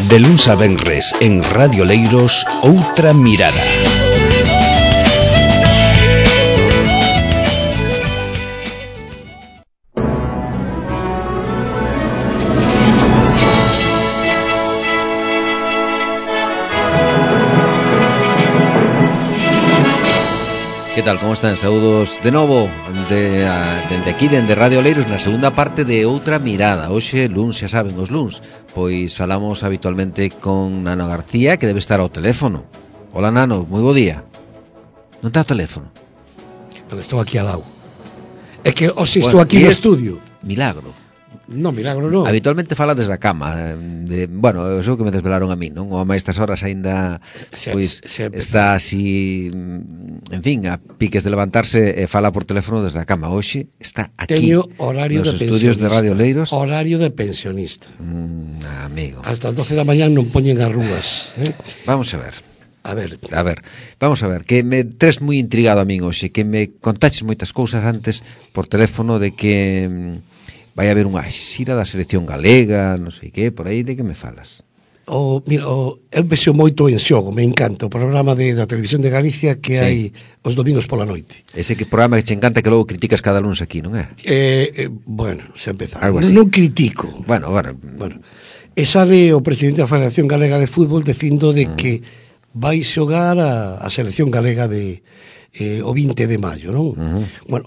De luns a venres en Radio Leiros, Outra Mirada. Que tal, como están? Saúdos de novo dende aquí, dende Radio Leiros, na segunda parte de Outra Mirada. Hoxe, luns, xa saben, os luns, pois falamos habitualmente con Nano García, que debe estar ao teléfono. Hola, Nano, moi bo día. Non está ao teléfono? Non, estou aquí al lado. É que hoxe estou aquí no estudio. Milagro. Non, milagro non. Habitualmente fala desde a cama bueno, eso que me desvelaron a mí, non? O a estas horas aínda pois está así, en fin, a piques de levantarse e fala por teléfono desde a cama. Hoxe está aquí nos estudios de Radio Leiros. Horario de pensionista. Amigo. Hasta as 12 da mañá non poñen as rúas, Vamos a ver. A ver, vamos a ver, que me tres moi intrigado a min hoxe, que me contaches moitas cousas antes por teléfono de que vai haber unha xira da selección galega, non sei que, por aí, de que me falas? Mira, eu vexo moito en xogo, me encanta o programa da Televisión de Galicia que hai os domingos pola noite. Ese que programa que che encanta que logo criticas cada luns aquí, non é? Bueno, se empezar. Non critico. Bueno. E sale o presidente da Federación Galega de Fútbol dicindo de que vai xogar a selección galega de o 20 de maio, non? Bueno,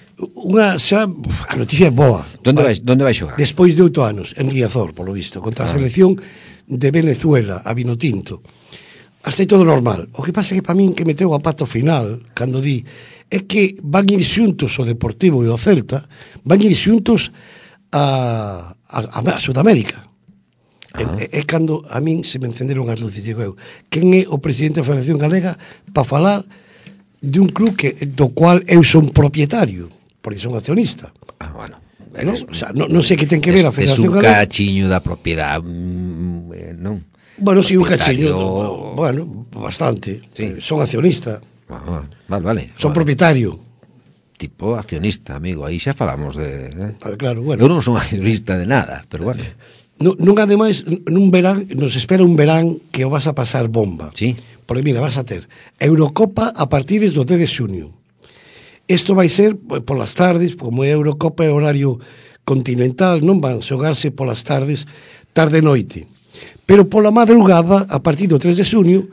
a noticia é boa. Donde vai xogar? Despois de 8 anos, en Riazor, polo visto, contra a selección de Venezuela, a Vinotinto. Hasta aí todo normal. O que pasa é que para min que meteu a pato final, cando di, é que van ir xuntos o Deportivo e o Celta, van ir xuntos a Sudamérica. É cando a min se me encenderon as luces, digo eu, quen é o presidente da Federación Galega para falar de un club do cual eu son propietario, porque son accionista. Bueno. Non sei que ten que ver a Federación Galega. É un cachiño da propiedade, non? Bueno, si, un cachiño, bueno, bastante. Sí. Son accionista. Vale. Son propietario. Tipo accionista, amigo, aí xa falamos de... Claro, bueno. Eu non son accionista de nada, pero bueno. Non, ademais, nun verán, nos espera un verán que o vas a pasar bomba. Sí. Porque, mira, vas a ter Eurocopa a partir do 10 de xuño. Isto vai ser polas tardes, como é Eurocopa é horario continental, non van xogarse polas tardes, tarde-noite. Pero pola madrugada, a partir do 3 de xuño,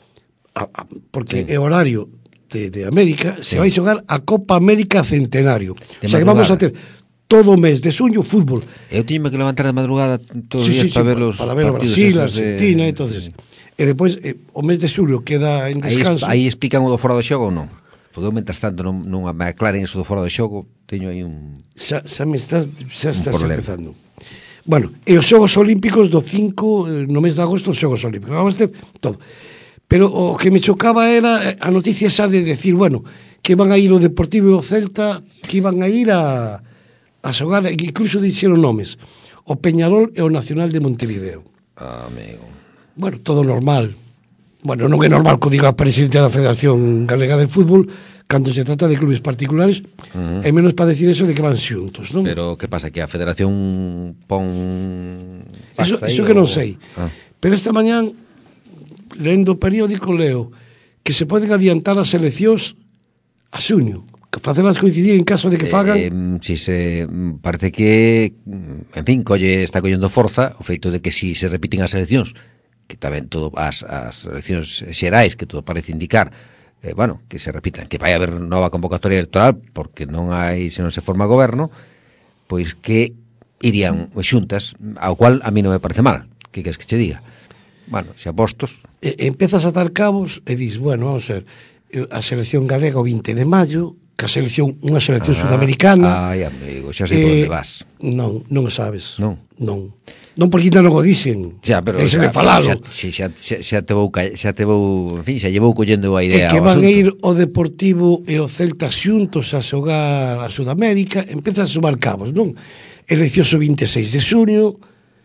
porque é horario de América, se vai xogar a Copa América Centenario. O sea que vamos a ter todo o mes de xuño fútbol. Eu tiño que levantar de madrugada todos os días para ver os partidos. Brasil, Argentina, entonces. E depois, o mes de xulio queda en descanso. Aí explican o do fora do xogo ou non? Porque eu, mentras tanto, non me aclaren eso do fora do xogo, teño aí un... Xa estás empezando. Bueno, e os Xogos Olímpicos do 5, no mes de agosto, os Xogos Olímpicos. Vamos a ter todo. Pero o que me chocaba era a noticia xa de decir, bueno, que van a ir o Deportivo e o Celta, que iban a ir a xogar, incluso dixeron nomes, o Peñarol e o Nacional de Montevideo. Amigo. Bueno, todo normal. Bueno, non é normal que diga a presidente da Federación Galega de Fútbol cando se trata de clubes particulares, é menos para decir eso de que van xuntos, non? Pero que pasa, que a Federación pon... Eso que non sei. Pero esta mañán, lendo o periódico, leo que se poden adiantar as eleccións a xuño, que facelas coincidir en caso de que fagan... Si se parece que, en fin, está collendo forza o feito de que si se repiten as eleccións, que tamén todo as eleccións xerais, que todo parece indicar, que se repitan, que vai haber nova convocatoria electoral, porque non hai, se non se forma goberno, pois que irían xuntas, ao cual a mí non me parece mal, que queres que che diga? Bueno, se apostos... Empezas a atar cabos e dis, bueno, vamos a ver, a selección galega o 20 de maio, que unha selección sudamericana... Ai, amigo, xa sei por onde vas. Non o sabes. Non, porque ainda non o dixen. Xa, pero xa te vou, en fin, xa llevou collendo a idea. É que van a ir o Deportivo e o Celta xuntos a xogar a Sudamérica, empezas a sumar cabos, non? Eleccións o 26 de xuño,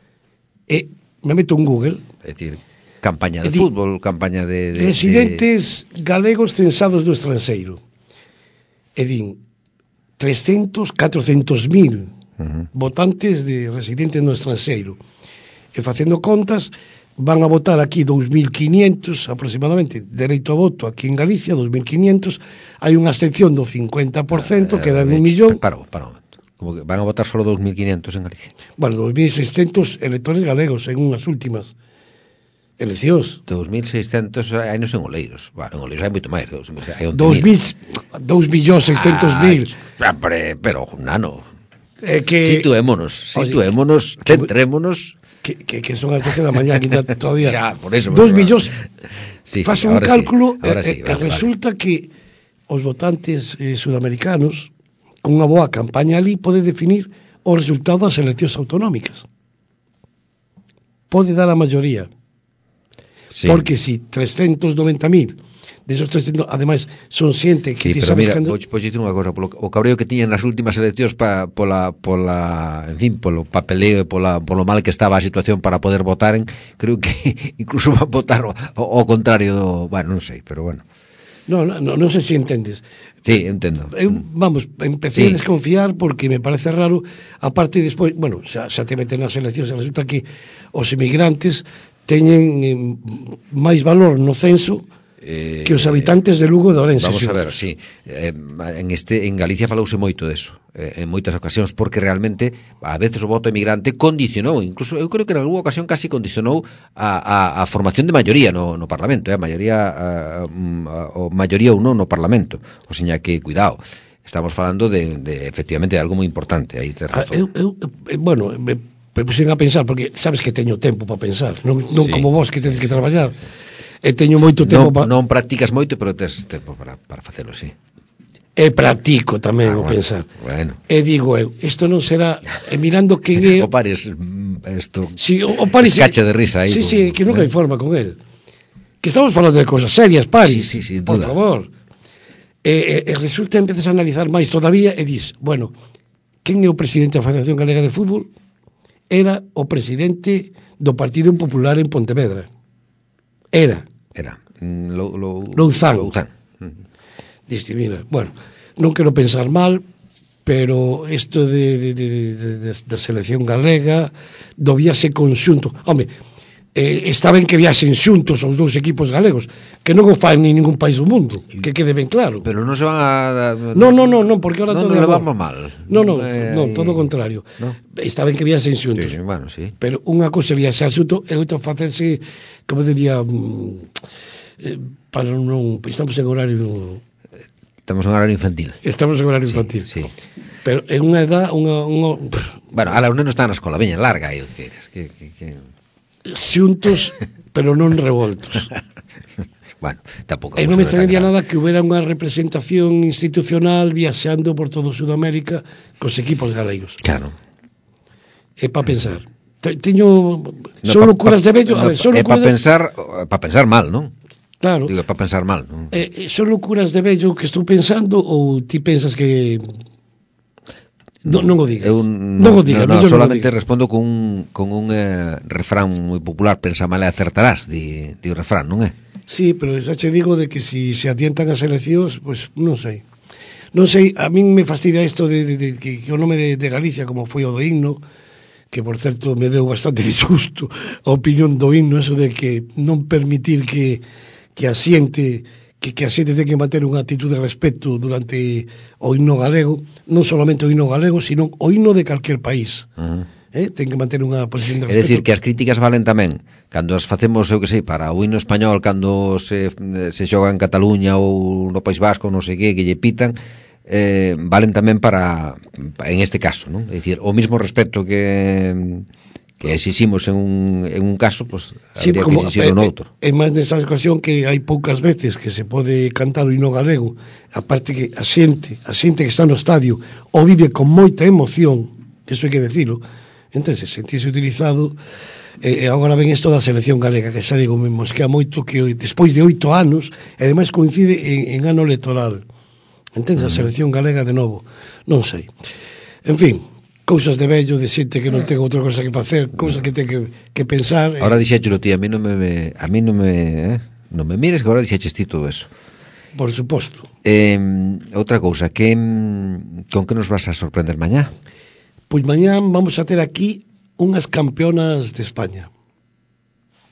e me meto en Google. É dicir, campaña de fútbol, campaña de residentes galegos censados no estranxeiro. E din 400.000 votantes de residentes no estranxeiro. E facendo contas, van a votar aquí 2.500 aproximadamente, dereito a voto aquí en Galicia, 2.500, hai unha abstención do 50%, quedan 1 millón. Para un momento. Como que van a votar solo 2.500 en Galicia. Bueno, 2.600 electores galegos en unhas últimas eleccións. 2.600, aí non son oleiros. Bueno, en oleiros hai moito máis. Hai 2.600.000. Pero, nano, Que situémonos, centrémonos. Que son as 12 da mañá, que todavía Xa, por eso, 2 millóns. Sí, faz un cálculo sí, e resulta que os votantes sudamericanos con unha boa campaña ali pode definir o resultado das eleccións autonómicas, pode dar a maioría, porque si 390.000 desos 300, ademais son xente que ti sabes mira, cando... pois dicir unha cosa, o cabreo que tiñan nas últimas eleccións polo papeleo e polo mal que estaba a situación para poder votaren, creo que incluso van votar ao contrario do, bueno, non sei, pero bueno. Non sei se entendes. Sí, entendo. Vamos, empecé a desconfiar porque me parece raro, aparte despois, bueno, xa te meten nas eleccións, resulta que os emigrantes teñen máis valor no censo que os habitantes de Lugo e de Ourense. Vamos a ver, sí. En Galicia falouse moito deso, en moitas ocasións, porque realmente a veces o voto emigrante condicionou, incluso eu creo que en algunha ocasión casi condicionou a formación de maioría no Parlamento, maioría ou non no Parlamento. O seña que, cuidado, estamos falando de efectivamente de algo moi importante. Aí tes razón. Bueno, me puxen a pensar, porque sabes que teño tempo para pensar, non sí, como vos que tedes que traballar. E teño moito tempo non practicas moito, pero tes tempo para facelo, sí. E practico tamén o pensar. Bueno. E digo eu, isto non será mirando quen é... O pares isto. Sí, o pares escache de risa aí. Sí, que non hai forma con el. Que estamos falando de cousas serias, Paris. Sí, por favor. E resulta empezas a analizar máis todavía e dis, bueno, quen é o presidente da Federación Galega de Fútbol? Era o presidente do Partido Popular en Pontevedra. Era Louzán. Diste, mira, bueno, non quero pensar mal, pero isto da selección galega, do viaxe conxunto, home, está ben que viaxen xuntos os dous equipos galegos, que non o fan en ningún país do mundo, que quede ben claro. Pero non se van a... Non, porque ahora todo... Non levamos mal. Non, todo o contrario. ¿No? Está ben que viaxen xuntos. Sí, bueno, sí. Pero unha cousa é viaxar xunto e outra facerse, como diría, para non... Estamos en horario... Estamos en horario infantil. Estamos en horario infantil. Sí. Pero en unha edad, Bueno, ala, os nenos están na escola, veña, larga aí o que eres. Xuntos, pero non revoltos. Bueno, tampouco. E non me extrañaría nada que houbera unha representación institucional viaxando por todo Sudamérica cos equipos galegos. Claro. É para pensar. Teño... Son locuras de vello... É para pensar mal, non? Claro. Digo, para pensar mal, non? Son locuras de vello que estou pensando ou ti pensas que... Non o digas. Non o digas. No, solamente respondo con un refrán moi popular, pensa mal e acertarás, di o refrán, non é? Sí, pero xa che digo de que si se adiantan as eleccións, pois non sei. Non sei, a min me fastidia isto de que o nome de Galicia, como foi o do himno, que por certo me deu bastante disgusto a opinión do himno, eso de que non permitir que a xente ten que manter unha actitud de respeto durante o himno galego, non solamente o himno galego, sino o himno de calquer país. Ten que manter unha posición de respeto. É dicir, que as críticas valen tamén cando as facemos, eu que sei, para o himno español, cando se xoga en Cataluña ou no País Vasco, non sei que lle pitan, valen tamén para en este caso, non? É dicir, o mismo respeto que exiximos en un caso, pues habría que exixirlo no outro. É máis nesa ocasión que hai poucas veces que se pode cantar o himno galego, aparte que a xente que está no estadio o vive con moita emoción, que eso hai que decirlo, entón se sentise utilizado, e agora ven isto da selección galega, que xa digo, me mosquea moito que despois de 8 anos, e ademais coincide en ano electoral, entón a selección galega de novo, non sei. En fin, cousas de vello, de xente que non ten outra cosa que facer, cousas que ten que pensar. Ahora dixéchelo ti, a mí non me mires, que ahora dixeches ti todo eso. Por suposto. Outra cousa, con que nos vas a sorprender mañá? Pois mañá vamos a ter aquí unhas campeonas de España.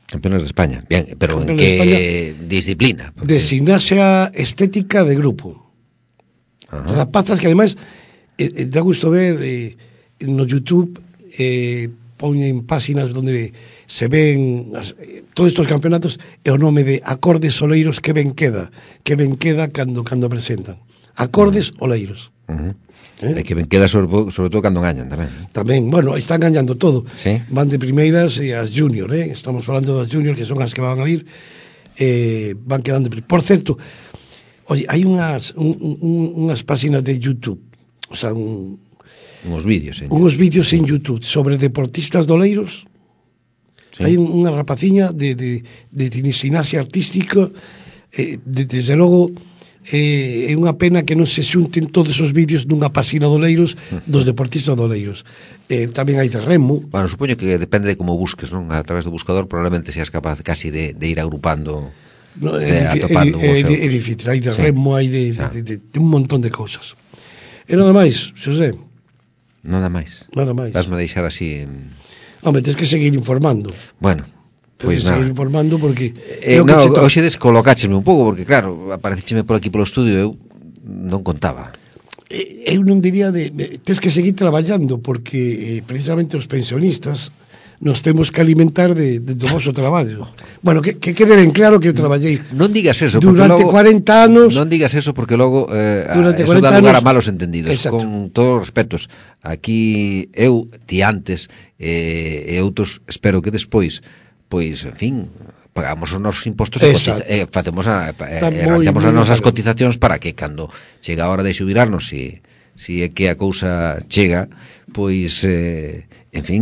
Campeones de España. Bien, pero Campeones ¿en qué disciplina? Porque... De gimnasia estética de grupo. Ajá. Rapazas que ademais dá gusto ver no YouTube poñen páxinas donde se ven todos estos campeonatos e o nome de acordes oleiros que ben queda cando presentan. Acordes oleiros. Que ben queda sobre todo cando gañan tamén, bueno, están gañando todo. Sí. Van de primeiras e as junior, estamos falando das junior que son as que van a vir, van quedando. Por certo, oye, hai unhas páxinas de YouTube, o sea, uns vídeos en YouTube sobre deportistas doleiros. Sí. Hai unha rapaciña de gimnasia artística, desde logo é unha pena que non se xunten todos os vídeos nunha páxina doleiros dos deportistas doleiros. Tamén hai de remo. Bueno, supoño que depende de como busques, non? A través do buscador probablemente seas capaz casi de ir agrupando, atopando é difícil, hai de remo, hai de un montón de cousas. E nada máis, Xosé. Nada máis. Vasme deixar así Home, tens que seguir informando. Bueno, pois nada. Seguir informando porque hoxe descolocácheme un pouco porque claro, aparecícheme por aquí polo estudio, eu non contaba. Eu non diría tens que seguir traballando porque precisamente os pensionistas nos temos que alimentar do vosso traballo. Bueno, que quede ben claro que eu traballei. Non digas eso, durante logo, 40 anos. Non digas eso porque logo eso dá lugar a malos entendidos. Exacto. Con todos os respetos. Aquí eu, ti antes e outros, espero que despois, pois, en fin, pagamos os nosos impostos e facemos realizamos as nosas cotizacións para que cando chega a hora de xubilarnos, se é que a cousa chega, pois, en fin,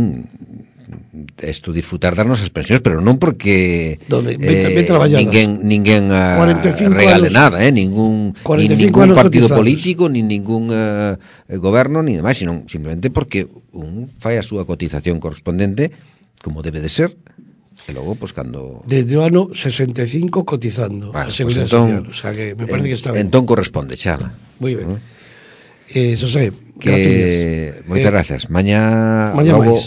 isto disfrutar das nosas pensións, pero non porque ninguén regale nada, ningún partido político, nin ningún goberno, ni demais, sino simplemente porque un fai a súa cotización correspondente como debe de ser. E logo, pois, cando... Desde o ano 65 cotizando a Seguridade Social. O sea, que me parece que está ben. Entón corresponde, xa. Moi ben. Xosé, gracias. Moitas gracias. Mañá logo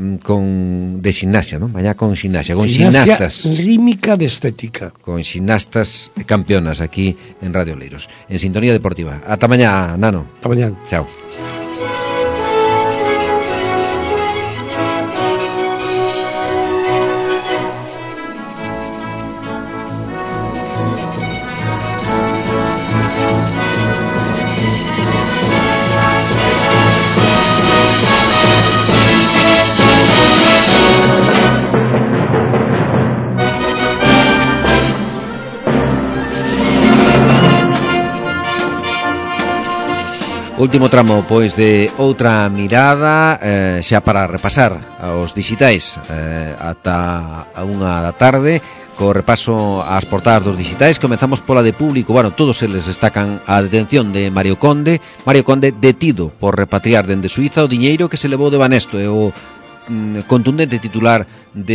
de ximnasia, non? Mañá con ximnasia, con ximnastas. Rítmica de estética. Con ximnastas campeonas aquí en Radio Oleiros. En Sintonía Deportiva. Ata mañá, Nano. Ata mañá. Chao. Último tramo, pois, de outra mirada, xa para repasar os dixitais ata a 1 da tarde, co repaso ás portadas dos dixitais. Comezamos pola de Público. Bueno, todos eles destacan a detención de Mario Conde detido por repatriar dende Suiza o diñeiro que se levou de Banesto, e o contundente titular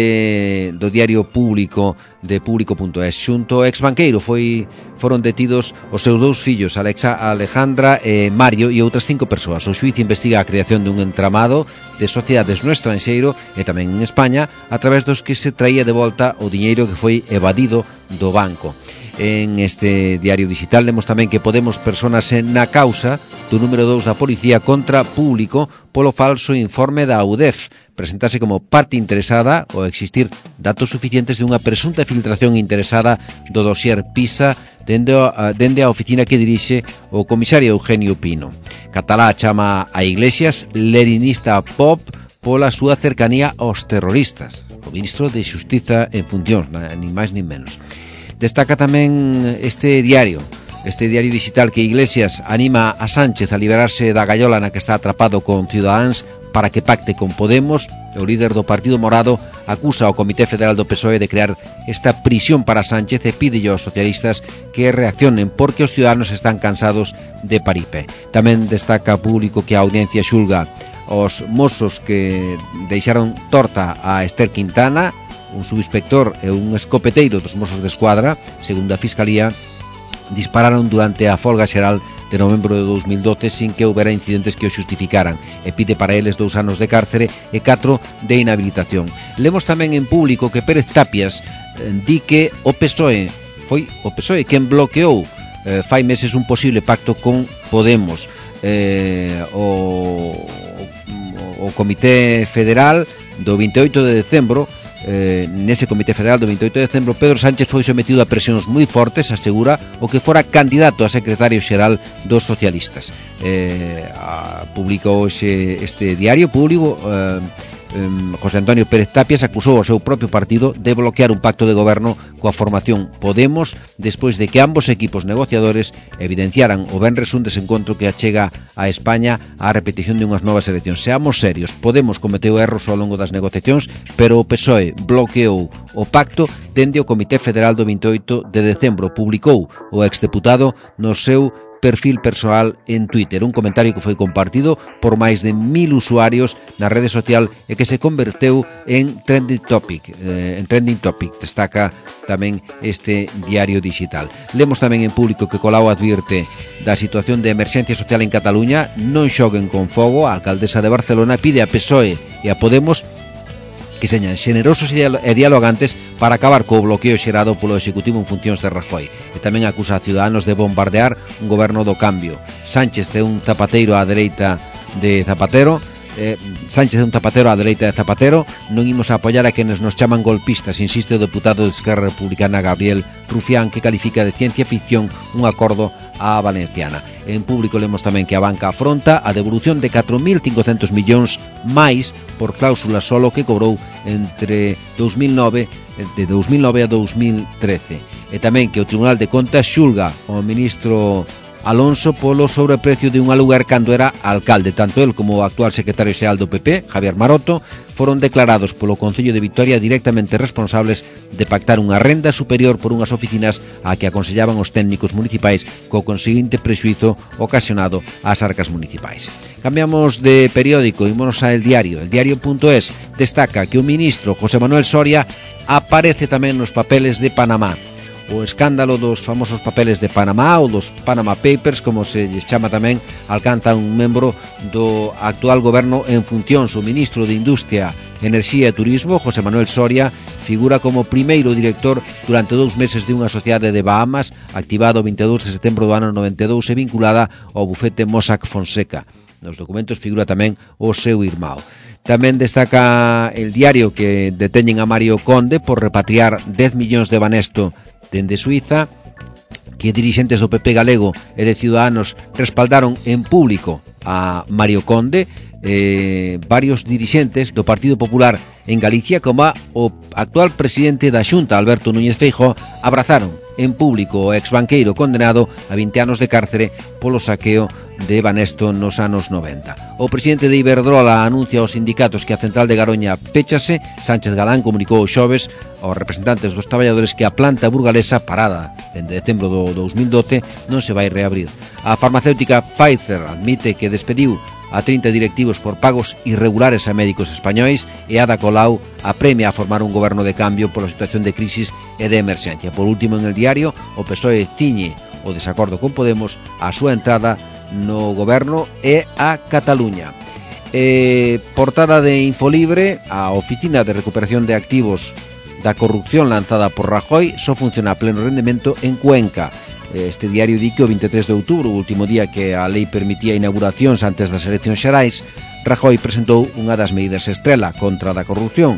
do diario Público de Público.es. Xunto ao exbanqueiro foron detidos os seus dous fillos, Alejandra e Mario, e outras 5 persoas. O xuíz investiga a creación dun entramado de sociedades no estranxeiro e tamén en España, a través dos que se traía de volta o diñeiro que foi evadido do banco. En este diario digital lemos tamén que Podemos personas na causa do número 2 da policía contra Público polo falso informe da UDEF. Presentarse como parte interesada ou existir datos suficientes de unha presunta filtración interesada do dossier PISA dende a oficina que dirixe o comisario Eugenio Pino. Catalá chama a Iglesias leninista pop pola súa cercanía aos terroristas. O ministro de Xustiza en funcións, nin máis nin menos. Destaca tamén este diario digital que Iglesias anima a Sánchez a liberarse da gaiola na que está atrapado con Ciudadanos para que pacte con Podemos. O líder do Partido Morado acusa ao Comité Federal do PSOE de crear esta prisión para Sánchez e pide aos socialistas que reaccionen porque os ciudadanos están cansados de paripé. Tamén destaca Público que a audiencia xulga os mozos que deixaron torta a Esther Quintana, un subinspector e un escopeteiro dos Mossos de Escuadra, segundo a Fiscalía, dispararon durante a folga xeral de novembro de 2012 sin que houbera incidentes que o xustificaran e pide para eles 2 anos de cárcere e 4 de inhabilitación. Lemos tamén en Público que Pérez Tapias di que o PSOE foi o PSOE quen bloqueou fai meses un posible pacto con Podemos. O Comité Federal do 28 de decembro, nese Comité Federal do 28 de decembro, Pedro Sánchez foi sometido a presións moi fortes, asegura, o que fora candidato a secretario xeral dos socialistas. Publica hoxe este diario Público. José Antonio Pérez Tapias acusou ao seu propio partido de bloquear un pacto de goberno coa formación Podemos despois de que ambos equipos negociadores evidenciaran o venres un desencontro que achega a España á repetición de unhas novas eleccións. Seamos serios, Podemos cometeu erros ao longo das negociacións, pero o PSOE bloqueou o pacto dende o Comité Federal do 28 de decembro. Publicou o exdeputado no seu perfil persoal en Twitter, un comentario que foi compartido por máis de 1000 usuarios na rede social e que se converteu en trending topic, destaca tamén este diario digital. Lemos tamén en Público que Colau advirte da situación de emerxencia social en Cataluña, non xoguen con fogo. A alcaldesa de Barcelona pide a PSOE e a Podemos que señan xenerosos e dialogantes para acabar co bloqueo xerado polo Executivo en funcións de Rajoy. E tamén acusa a Ciudadanos de bombardear un goberno do cambio. Sánchez é un zapateiro á dereita de Zapatero, non imos a apoiar a quenes nos chaman golpistas, insiste o deputado de Esquerra Republicana Gabriel Rufián, que califica de ciencia ficción un acordo á valenciana. En Público lemos tamén que a banca afronta a devolución de 4.500 millóns máis por cláusula solo que cobrou entre 2009 a 2013. E tamén que o Tribunal de Contas xulga ao ministro Alonso polo sobreprecio de un aluguer cando era alcalde. Tanto el como o actual secretario xeral do PP, Javier Maroto, foron declarados polo Concello de Vitoria directamente responsables de pactar unha renda superior por unhas oficinas a que aconsellaban os técnicos municipais, co conseguinte prexuízo ocasionado ás arcas municipais. Cambiamos de periódico, ímonos a El Diario. El Diario.es destaca que o ministro José Manuel Soria aparece tamén nos papeles de Panamá. O escándalo dos famosos papeles de Panamá ou dos Panama Papers, como se lles chama tamén, alcanza un membro do actual goberno en funcións. O ministro de Industria, Enerxía e Turismo, José Manuel Soria, figura como primeiro director durante 2 meses de unha sociedade de Bahamas activada o 22 de setembro do ano 92 e vinculada ao bufete Mossack Fonseca. Nos documentos figura tamén o seu irmão. Tamén destaca El Diario que deteñen a Mario Conde por repatriar 10 millóns de Banesto dende Suiza, que dirixentes do PP galego e de Ciudadanos respaldaron en público a Mario Conde. Varios dirixentes do Partido Popular en Galicia, como o actual presidente da Xunta, Alberto Núñez Feijóo, abrazaron en público o exbanqueiro condenado a 20 anos de cárcere polo saqueo de Banesto nos anos 90. O presidente de Iberdrola anuncia aos sindicatos que a central de Garoña péchase. Sánchez Galán comunicou os xoves aos representantes dos traballadores que a planta burgalesa, parada dende decembro do 2012, non se vai reabrir. A farmacéutica Pfizer admite que despediu a 30 directivos por pagos irregulares a médicos españois e Ada Colau apremia a formar un goberno de cambio pola situación de crisis e de emerxencia. Por último, en El Diario, o PSOE ciñe o desacordo con Podemos a súa entrada no goberno e a Cataluña. Portada de Infolibre, a Oficina de Recuperación de Activos da Corrupción lanzada por Rajoy só funciona a pleno rendemento en Cuenca. Este diario di que o 23 de outubro, o último día que a lei permitía inauguracións antes das eleccións xerais, Rajoy presentou unha das medidas estrela contra a corrupción.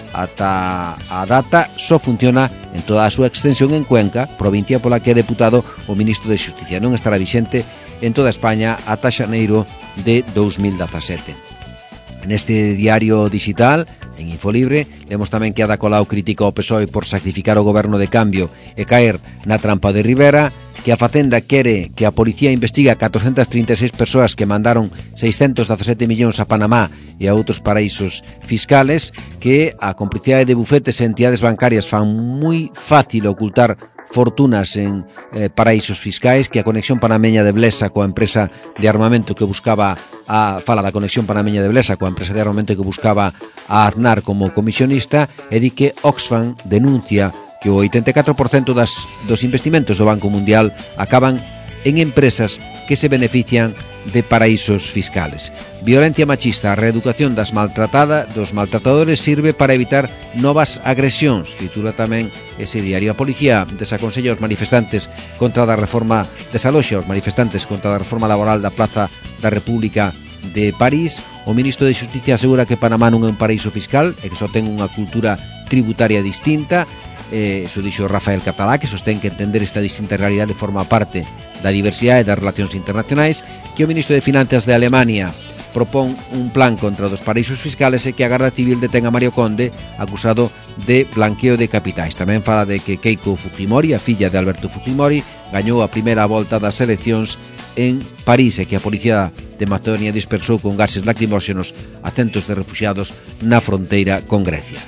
Ata a data só funciona en toda a súa extensión en Cuenca, provincia pola que é deputado o ministro de Xusticia. Non estará vixente en toda España ata xaneiro de 2017. Neste diario digital, en Infolibre, lemos tamén que Ada Colau critica o PSOE por sacrificar o goberno de cambio e caer na trampa de Rivera, que a Facenda quere que a policía investiga 436 persoas que mandaron 617 millóns a Panamá e a outros paraísos fiscales, que a complicidade de bufetes e entidades bancarias fan moi fácil ocultar fortunas en paraísos fiscais, que a conexión panameña de Blesa coa empresa de armamento que buscaba fala da conexión panameña de Blesa coa empresa de armamento que buscaba a Aznar como comisionista, e di que Oxfam denuncia que o 84% dos investimentos do Banco Mundial acaban en empresas que se benefician de paraísos fiscales. Violencia machista, a reeducación dos maltratadores sirve para evitar novas agresións, titula tamén ese diario. A policía desaconsella aos manifestantes contra a reforma, desaloxa aos manifestantes contra a reforma laboral da Plaza da República de París. O ministro de Xusticia asegura que Panamá non é un paraíso fiscal e que só ten unha cultura tributaria distinta. Eso dixo Rafael Catalá, que sostén que entender esta distinta realidade forma parte da diversidade das relacións internacionais, que o ministro de Finanzas de Alemania propón un plan contra os paraísos fiscales e que a Garda Civil detén a Mario Conde acusado de blanqueo de capitais. Tamén fala de que Keiko Fujimori, a filla de Alberto Fujimori, gañou a primeira volta das eleccións en París e que a policía de Macedonia dispersou con gases lacrimóxenos a centos de refugiados na fronteira con Grecia.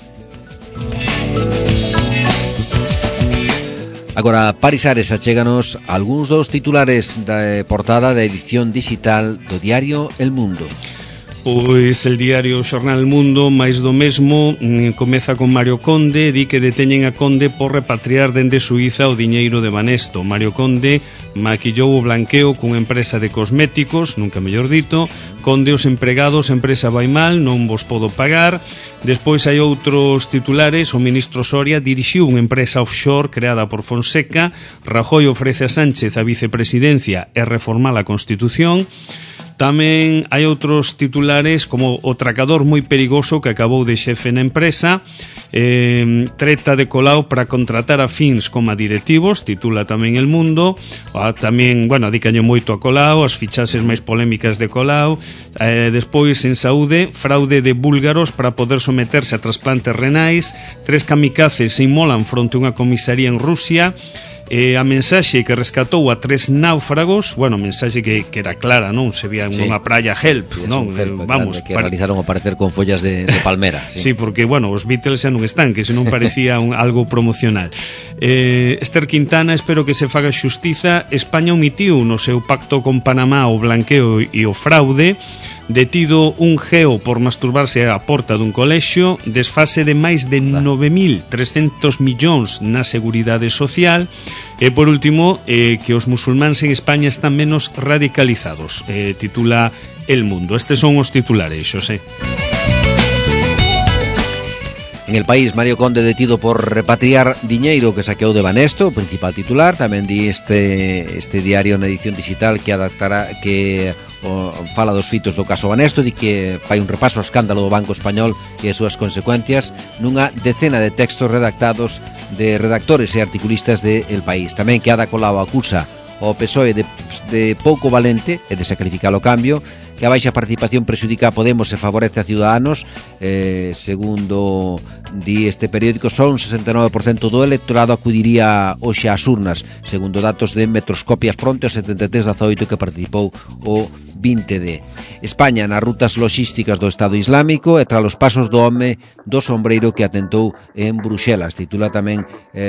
Agora, Paris Ares, achéganos algúns dos titulares da portada da edición digital do diario El Mundo. Pois el diario Xornal El Mundo, máis do mesmo, comeza con Mario Conde, di que deteñen a Conde por repatriar dende Suíza o diñeiro de Banesto. Mario Conde maquillou o blanqueo cunha empresa de cosméticos, nunca mellor dito. Conde, os empregados, a empresa vai mal, non vos podo pagar. Despois hai outros titulares. O ministro Soria dirixiu unha empresa offshore creada por Fonseca. Rajoy ofrece a Sánchez a vicepresidencia e reformar a Constitución. Tamén hai outros titulares como o tracador moi perigoso que acabou de xefe na empresa, treta de Colau para contratar a fins como directivos, titula tamén El Mundo. Tamén, adicaño moito a Colau, as fichaxes máis polémicas de Colau. Despois, en saúde, fraude de búlgaros para poder someterse a trasplantes renais. 3 kamikazes se inmolan fronte a unha comisaría en Rusia. A mensaxe que rescatou a 3 náufragos, mensaxe que era clara, non? Se vía unha praia help, non? Vamos, que realizaron ao parecer con follas de palmera. Sí, porque, os Beatles xa non están, que se non parecía algo promocional. Esther Quintana, espero que se faga xustiza. España omitiu no seu pacto con Panamá o blanqueo e o fraude. Detido un geo por masturbarse á porta dun colexio. Desfase de máis de 9.300 millóns na seguridade social. E por último, que os musulmáns en España están menos radicalizados, titula El Mundo. Estes son os titulares, Xosé. En El País, Mario Conde detido por repatriar diñeiro que saqueou de Banesto, o principal titular. Tamén di este diario na edición digital que adaptará, que fala dos fitos do caso Banesto, di que fai un repaso ao escándalo do Banco Español e as súas consecuencias nunha decena de textos redactados de redactores e articulistas de El País. Tamén que Ada Colau acusa ao PSOE de pouco valente e de sacrificar o cambio, que a baixa participación prexudica a Podemos e favorece a Ciudadanos. Segundo di este periódico, son 69% do electorado acudiría hoxe ás urnas, segundo datos de Metroscopias, fronte ao 73-18 que participou o 20D. España nas rutas logísticas do Estado Islámico e tras os pasos do home do sombreiro que atentou en Bruxelas, titula tamén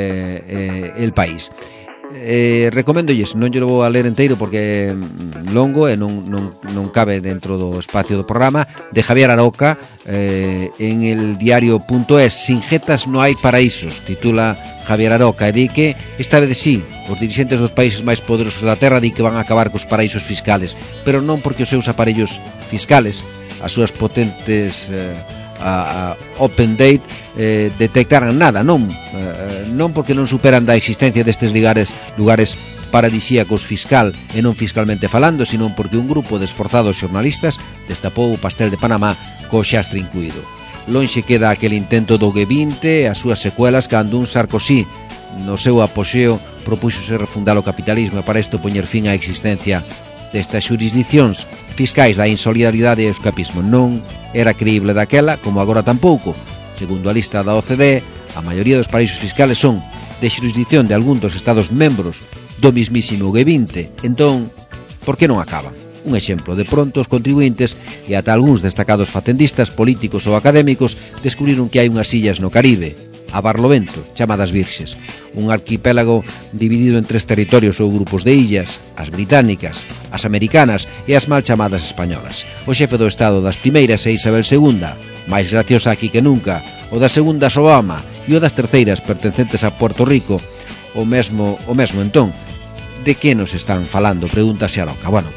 El País. Recoméndolles, non yo lo vou a ler inteiro porque é longo e non cabe dentro do espacio do programa, de Javier Aroca, en el diario.es. Sin jetas no hai paraísos, titula Javier Aroca, e di que esta vez sí, os dirixentes dos países máis poderosos da terra di que van a acabar cos paraísos fiscales, pero non porque os seus aparellos fiscales, as súas potentes a Open Date detectaran nada, non porque non superan da existencia destes lugares paradisíacos fiscal e non fiscalmente falando, sino porque un grupo de esforzados xornalistas destapou o pastel de Panamá co xastre incluído. Lonxe queda aquel intento do G20 e as súas secuelas cando un Sarkozy no seu apoxeo propúxose refundar o capitalismo e para isto poñer fin á existencia destas xurisdiccións fiscais da insolidaridade e o escapismo. Non era creíble daquela, como agora tampouco. Segundo a lista da OCDE, a maioría dos paraísos fiscales son de xurisdicción de algún dos estados membros do mismísimo G20. Entón, por que non acaban? Un exemplo, de pronto os contribuintes e ata algúns destacados facendistas, políticos ou académicos descubriron que hai unhas illas no Caribe, a Barlovento, chamadas Virxes, un arquipélago dividido en 3 territorios ou grupos de illas, as británicas, as americanas e as mal chamadas españolas. O xefe do Estado das primeiras é Isabel II, máis graciosa aquí que nunca, o das segundas Obama e o das terceiras pertencentes a Puerto Rico, o mesmo entón. de que nos están falando, pregúntase a Aroca. Bueno,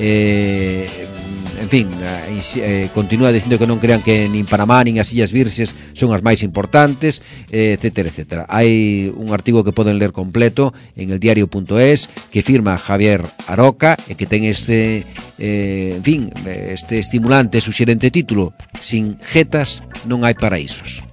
en fin, continúa dicindo que non crean que nin Panamá nin as Illas Virxes son as máis importantes, etcétera, etcétera. Hai un artigo que poden ler completo en el diario.es que firma Javier Aroca e que ten este este estimulante, suxerente título: Sin jetas non hai paraísos.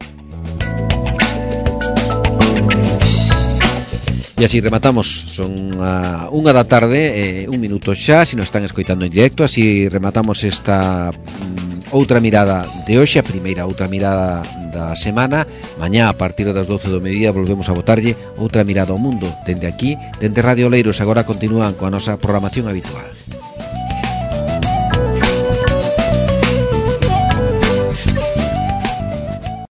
E así rematamos, son a 1 da tarde, 1 minuto xa, se nos están escoitando en directo, así rematamos esta outra mirada de hoxe, a primeira outra mirada da semana. Mañá, a partir das 12 do mediodía, volvemos a botarlle outra mirada ao mundo, dende aquí, dende Radio Oleiros. Agora continúan coa nosa programación habitual.